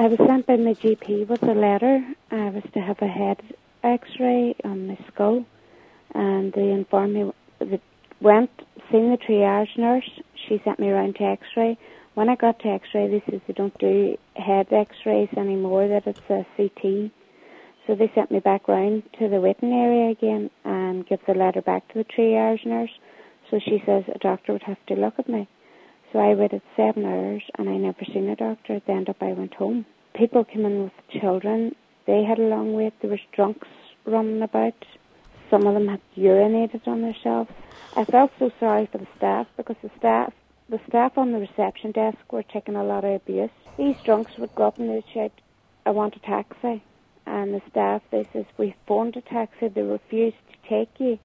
I was sent by my GP with a letter. I was to have a head x-ray on my skull, and they informed me that seen the triage nurse. She sent me around to x-ray. When I got to x-ray, they said they don't do head x-rays anymore, that it's a CT. So they sent me back round to the waiting area again and give the letter back to the triage nurse. So she says a doctor would have to look at me. So I waited 7 hours and I never seen a doctor. At the end up, I went home. People came in with children. They had a long wait. There was drunks running about. Some of them had urinated on themselves. I felt so sorry for the staff because the staff on the reception desk were taking a lot of abuse. These drunks would go up and they'd shout, "I want a taxi." And the staff, they says, "We phoned a taxi, they refused to take you."